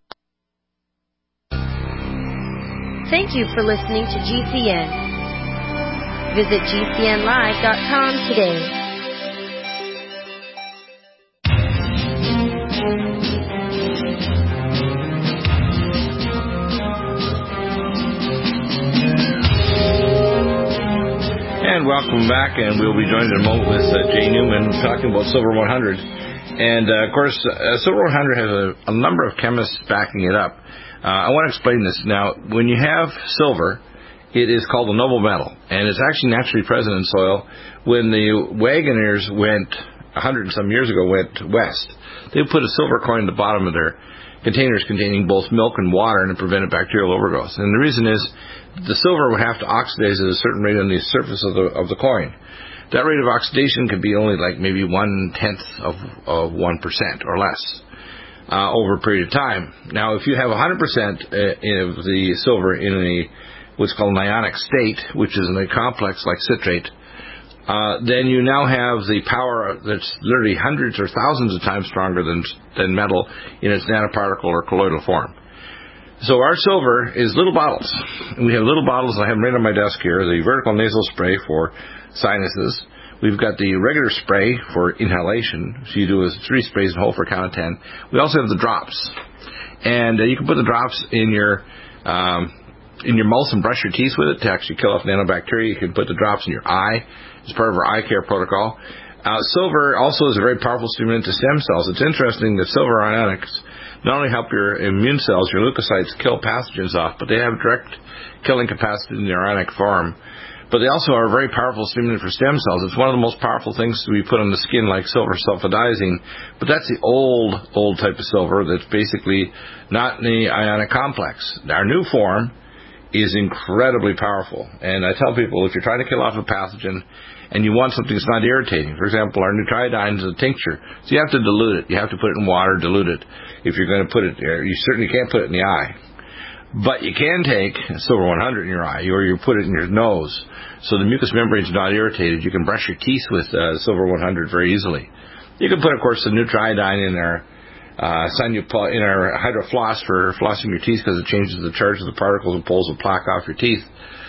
Thank you for listening to G C N. Visit G C N live dot com today. And welcome back, and we'll be joined in a moment with uh, Jay Newman talking about Silver one hundred. And, uh, of course, uh, Silver one hundred has a, a number of chemists backing it up. Uh, I want to explain this. Now, when you have silver, it is called a noble metal, and it's actually naturally present in soil. When the Wagoners went, a hundred and some years ago, went west, they put a silver coin at the bottom of their containers containing both milk and water, and it prevented bacterial overgrowth. And the reason is the silver would have to oxidize at a certain rate on the surface of the of the coin. That rate of oxidation could be only like maybe one-tenth of, of one percent or less. Uh, over a period of time. Now, if you have one hundred percent of the silver in a what's called an ionic state, which is in a complex like citrate, uh, then you now have the power that's literally hundreds or thousands of times stronger than than metal in its nanoparticle or colloidal form. So our silver is little bottles. And we have little bottles, I have them right on my desk here, the vertical nasal spray for sinuses. We've got the regular spray for inhalation. So you do a three sprays and hold for a count of ten. We also have the drops. And uh, you can put the drops in your um, in your mouth and brush your teeth with it to actually kill off nanobacteria. You can put the drops in your eye as part of our eye care protocol. Uh, silver also is a very powerful stimulant to stem cells. It's interesting that silver ionics not only help your immune cells, your leukocytes, kill pathogens off, but they have direct killing capacity in their ionic form. But they also are a very powerful stimulant for stem cells. It's one of the most powerful things to be put on the skin, like silver sulfidizing. But that's the old, old type of silver that's basically not in the ionic complex. Our new form is incredibly powerful. And I tell people, if you're trying to kill off a pathogen and you want something that's not irritating, for example, our Nutriodine is a tincture. So you have to dilute it. You have to put it in water, dilute it. If you're going to put it there, you certainly can't put it in the eye. But you can take Silver one hundred in your eye, or you put it in your nose, so the mucous membrane is not irritated. You can brush your teeth with uh, Silver one hundred very easily. You can put, of course, the Nutriodine in our uh, in our hydrofloss for flossing your teeth because it changes the charge of the particles and pulls the plaque off your teeth.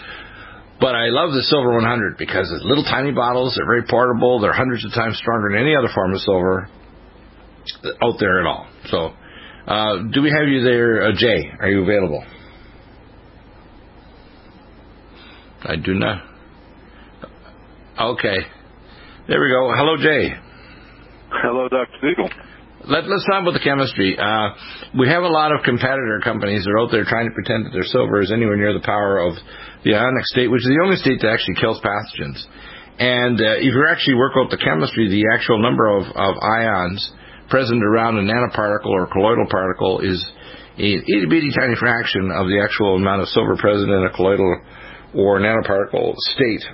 But I love the Silver one hundred because it's little tiny bottles. They're very portable. They're hundreds of times stronger than any other form of silver out there at all. So. Uh, do we have you there, uh, Jay? Are you available? I do not. Okay. There we go. Hello, Jay. Hello, Doctor Siegel. Let, let's talk about the chemistry. Uh, we have a lot of competitor companies that are out there trying to pretend that their silver is anywhere near the power of the ionic state, which is the only state that actually kills pathogens. And uh, if you actually work out the chemistry, the actual number of, of ions present around a nanoparticle or colloidal particle is an itty-bitty tiny fraction of the actual amount of silver present in a colloidal or nanoparticle state.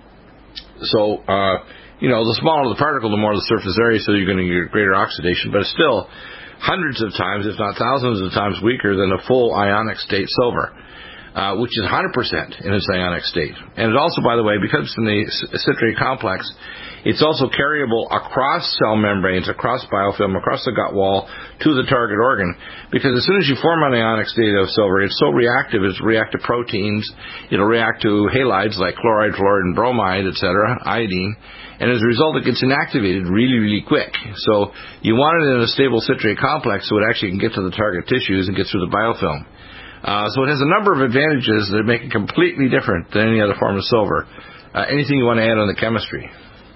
So, uh, you know, the smaller the particle, the more the surface area, so you're going to get greater oxidation. But it's still hundreds of times, if not thousands of times, weaker than a full ionic state silver, uh, which is one hundred percent in its ionic state. And it also, by the way, because it's in the citrate complex, it's also carryable across cell membranes, across biofilm, across the gut wall to the target organ. Because as soon as you form an ionic state of silver, it's so reactive, it'll react to proteins, it'll react to halides like chloride, fluoride, and bromide, et cetera, iodine. And as a result, it gets inactivated really, really quick. So you want it in a stable citrate complex so it actually can get to the target tissues and get through the biofilm. Uh, so it has a number of advantages that make it completely different than any other form of silver. Uh, anything you want to add on the chemistry?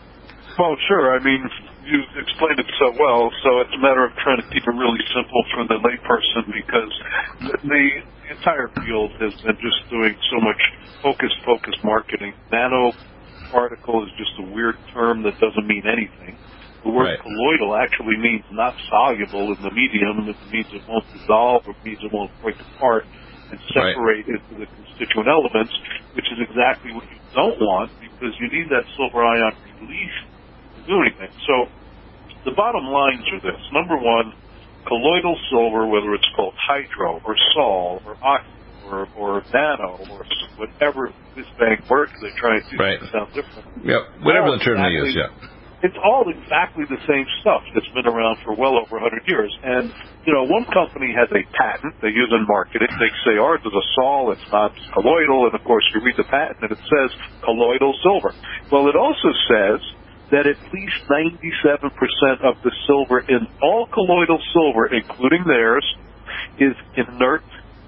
Well, sure. I mean, you explained it so well, so it's a matter of trying to keep it really simple for the layperson, because the entire field has been just doing so much focus-focus marketing. Nanoparticle is just a weird term that doesn't mean anything. The word right. colloidal actually means not soluble in the medium. It means it won't dissolve, or means it won't break apart and separate right. into the constituent elements, which is exactly what you don't want, because you need that silver ion release to do anything. So the bottom lines are this. Number one, colloidal silver, whether it's called hydro or sol or oxy or, or nano or whatever this bang words they try and do right. to sound different. Yep, whatever the term exactly, they use, yeah. It's all exactly the same stuff that's been around for well over one hundred years. And, you know, one company has a patent they use in marketing. They say, ours is a sol, it's not colloidal. And, of course, you read the patent and it says colloidal silver. Well, it also says that at least ninety-seven percent of the silver in all colloidal silver, including theirs, is inert,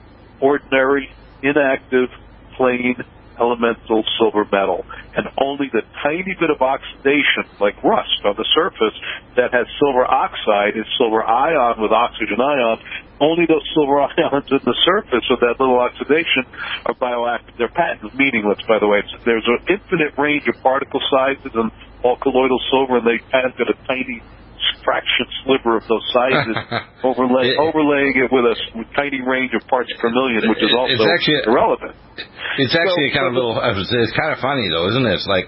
ordinary, inactive, plain, elemental silver metal. And only the tiny bit of oxidation, like rust on the surface, that has silver oxide is silver ion with oxygen ion. Only those silver ions in the surface of that little oxidation are bioactive. They're patent meaningless, by the way. It's, there's an infinite range of particle sizes in all colloidal silver, and they patented a tiny fraction sliver of those sizes, overlay, it, overlaying it with a with tiny range of parts per million, which is also it's actually, irrelevant. It's actually so, kind of a little. It's kind of funny though, isn't it? It's like,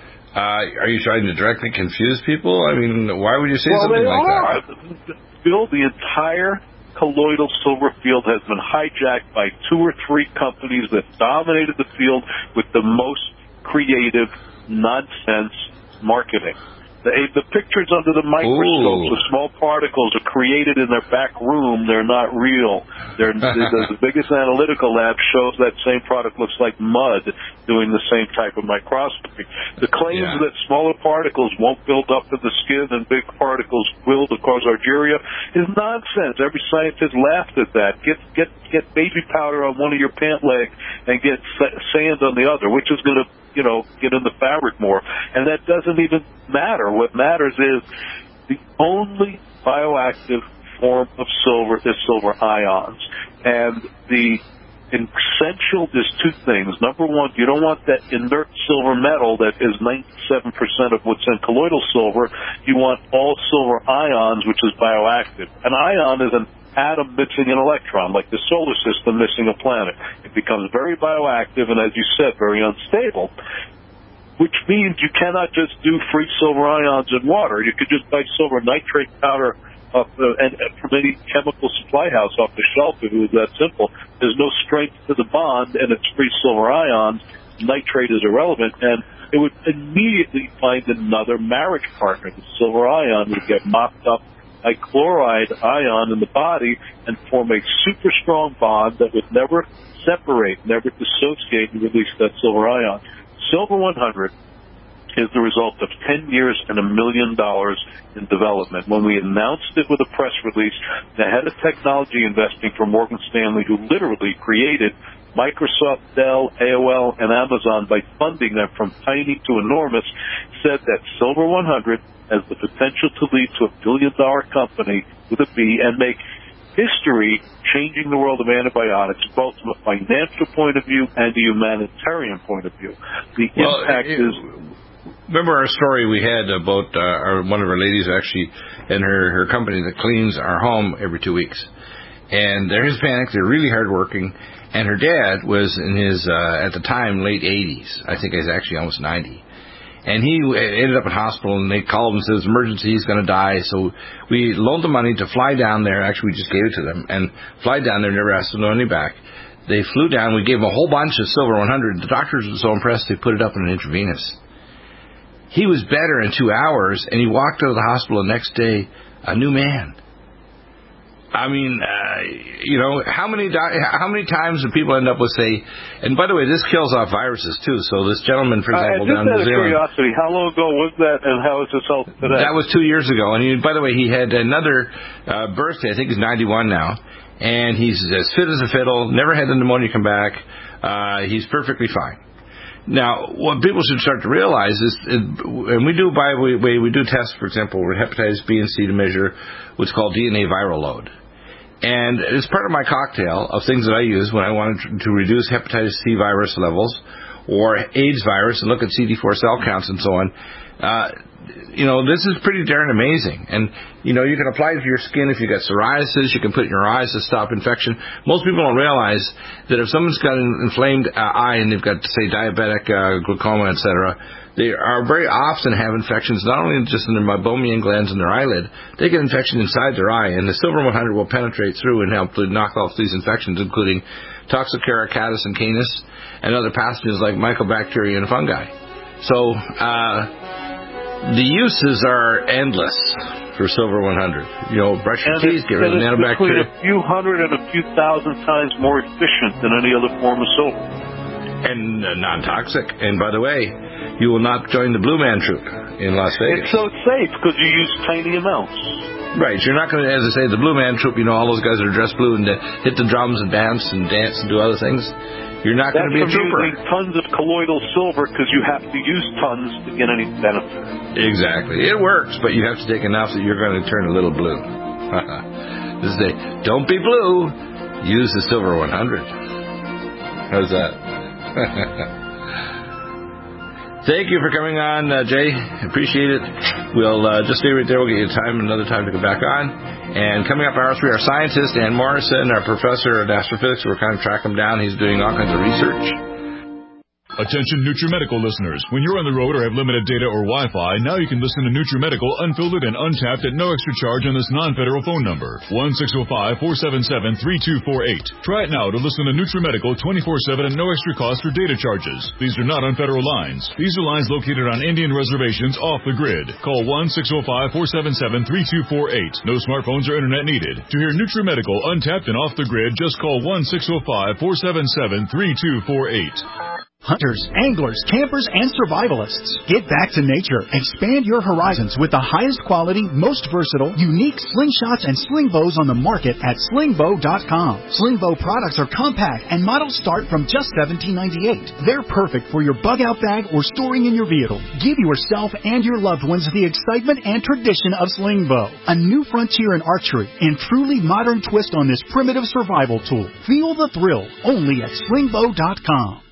uh, are you trying to directly confuse people? I mean, why would you say well, something they like are. that? Bill, the entire colloidal silver field has been hijacked by two or three companies that dominated the field with the most creative nonsense marketing. The, the pictures under the microscope, the small particles are created in their back room. They're not real. They're, the, the biggest analytical lab shows that same product looks like mud doing the same type of microscopy. The claims yeah. that smaller particles won't build up to the skin and big particles will to cause argyria is nonsense. Every scientist laughed at that. Get get get baby powder on one of your pant legs and get sand on the other, which is going to you know, get in the fabric more. And that doesn't even matter. What matters is the only bioactive form of silver is silver ions. And the essential is two things. Number one, you don't want that inert silver metal that is ninety-seven percent of what's in colloidal silver. You want all silver ions, which is bioactive. An ion is an atom missing an electron, like the solar system missing a planet. It becomes very bioactive and, as you said, very unstable, which means you cannot just do free silver ions in water. You could just buy silver nitrate powder off the, and, and from any chemical supply house off the shelf if it was that simple. There's no strength to the bond, and it's free silver ions. Nitrate is irrelevant, and it would immediately find another marriage partner. The silver ion would get mopped up a chloride ion in the body and form a super strong bond that would never separate, never dissociate and release that silver ion. Silver one hundred is the result of ten years and a million dollars in development. When we announced it with a press release, the head of technology investing for Morgan Stanley, who literally created Microsoft, Dell, A O L, and Amazon by funding them from tiny to enormous, said that Silver one hundred has the potential to lead to a billion-dollar company with a B and make history changing the world of antibiotics, both from a financial point of view and a humanitarian point of view. The well, impact it, is... Remember our story we had about uh, our, one of our ladies actually and her, her company that cleans our home every two weeks. And they're Hispanic, they're really hardworking, and her dad was in his, uh, at the time, late eighties. I think he's actually almost ninety. And he ended up in hospital, and they called and says, emergency, he's going to die. So we loaned the money to fly down there. Actually, we just gave it to them. And fly down there, never asked them no money back. They flew down. We gave them a whole bunch of Silver one hundred. The doctors were so impressed, they put it up in an intravenous. He was better in two hours, and he walked out of the hospital the next day, a new man. I mean, uh, you know, how many di- how many times do people end up with, say, and by the way, this kills off viruses, too. So this gentleman, for example, uh, down in New Zealand. Curiosity, how long ago was that, and how is this health today? That was two years ago. And he, by the way, he had another uh, birthday. I think he's ninety-one now. And he's as fit as a fiddle, never had the pneumonia come back. Uh, he's perfectly fine. Now, what people should start to realize is, and we do, by the way, we do tests, for example, with hepatitis B and C to measure what's called D N A viral load. And it's part of my cocktail of things that I use when I want to reduce hepatitis C virus levels or AIDS virus and look at C D four cell counts and so on. Uh, you know, this is pretty darn amazing. And, you know, you can apply it to your skin if you've got psoriasis. You can put it in your eyes to stop infection. Most people don't realize that if someone's got an inflamed uh, eye and they've got, say, diabetic uh, glaucoma, et cetera, they are very often have infections not only just in their meibomian glands in their eyelid, they get infection inside their eye, and the Silver one hundred will penetrate through and help to knock off these infections, including Toxocara catus and canis and other pathogens like mycobacteria and fungi. So uh, the uses are endless for Silver one hundred. You know, brush your and teeth, get rid of the nanobacteria. nanobacteria. Between a few hundred and a few thousand times more efficient than any other form of silver. And uh, non-toxic. And by the way, you will not join the Blue Man Troop in Las Vegas. It's so safe because you use tiny amounts. Right. You're not going to, as I say, the Blue Man Troop, you know, all those guys that are dressed blue and uh, hit the drums and dance and dance and do other things. You're not going to be a trooper. That's from using tons of colloidal silver because you have to use tons to get any benefit. Exactly. It works, but you have to take enough that you're going to turn a little blue. This is a, don't be blue. Use the Silver one hundred. How's that? Thank you for coming on, uh, Jay. Appreciate it. We'll uh, just stay right there. We'll get you time, another time to come back on. And coming up, hour three, our scientist, Dan Morrison, our professor of astrophysics. We're kind of tracking him down. He's doing all kinds of research. Attention NutriMedical listeners. When you're on the road or have limited data or Wi-Fi, now you can listen to NutriMedical unfiltered and untapped at no extra charge on this non-federal phone number, one six zero five, four seven seven, three two four eight. Try it now to listen to NutriMedical twenty-four seven at no extra cost for data charges. These are not on federal lines. These are lines located on Indian reservations off the grid. Call one six zero five, four seven seven, three two four eight. No smartphones or internet needed. To hear NutriMedical untapped and off the grid, just call one six zero five, four seven seven, three two four eight. Hunters, anglers, campers, and survivalists. Get back to nature. Expand your horizons with the highest quality, most versatile, unique slingshots and sling bows on the market at sling bow dot com. Sling bow products are compact and models start from just seventeen ninety-eight. They're perfect for your bug out bag or storing in your vehicle. Give yourself and your loved ones the excitement and tradition of sling bow. A new frontier in archery and truly modern twist on this primitive survival tool. Feel the thrill only at sling bow dot com.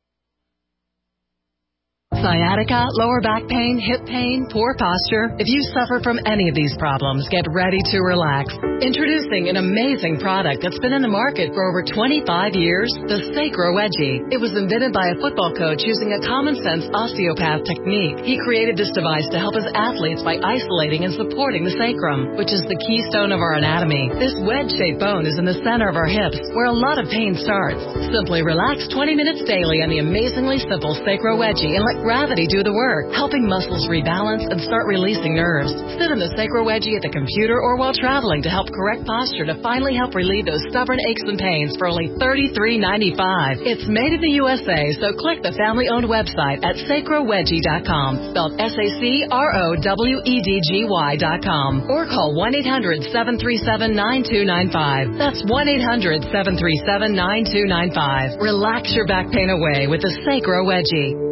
Sciatica, lower back pain, hip pain, poor posture. If you suffer from any of these problems, get ready to relax. Introducing an amazing product that's been in the market for over twenty-five years, the Sacro Wedgie. It was invented by a football coach using a common-sense osteopath technique. He created this device to help his athletes by isolating and supporting the sacrum, which is the keystone of our anatomy. This wedge-shaped bone is in the center of our hips, where a lot of pain starts. Simply relax twenty minutes daily on the amazingly simple Sacro Wedgie and let gravity do the work, helping muscles rebalance and start releasing nerves. Sit in the Sacro Wedgie at the computer or while traveling to help correct posture to finally help relieve those stubborn aches and pains for only thirty-three ninety-five. It's made in the U S A, so click the family-owned website at sacro wedgie dot com, spelled S A C R O W E D G Y dot com, or call one eight hundred, seven three seven, nine two nine five. That's one eight hundred, seven three seven, nine two nine five. Relax your back pain away with the Sacro Wedgie.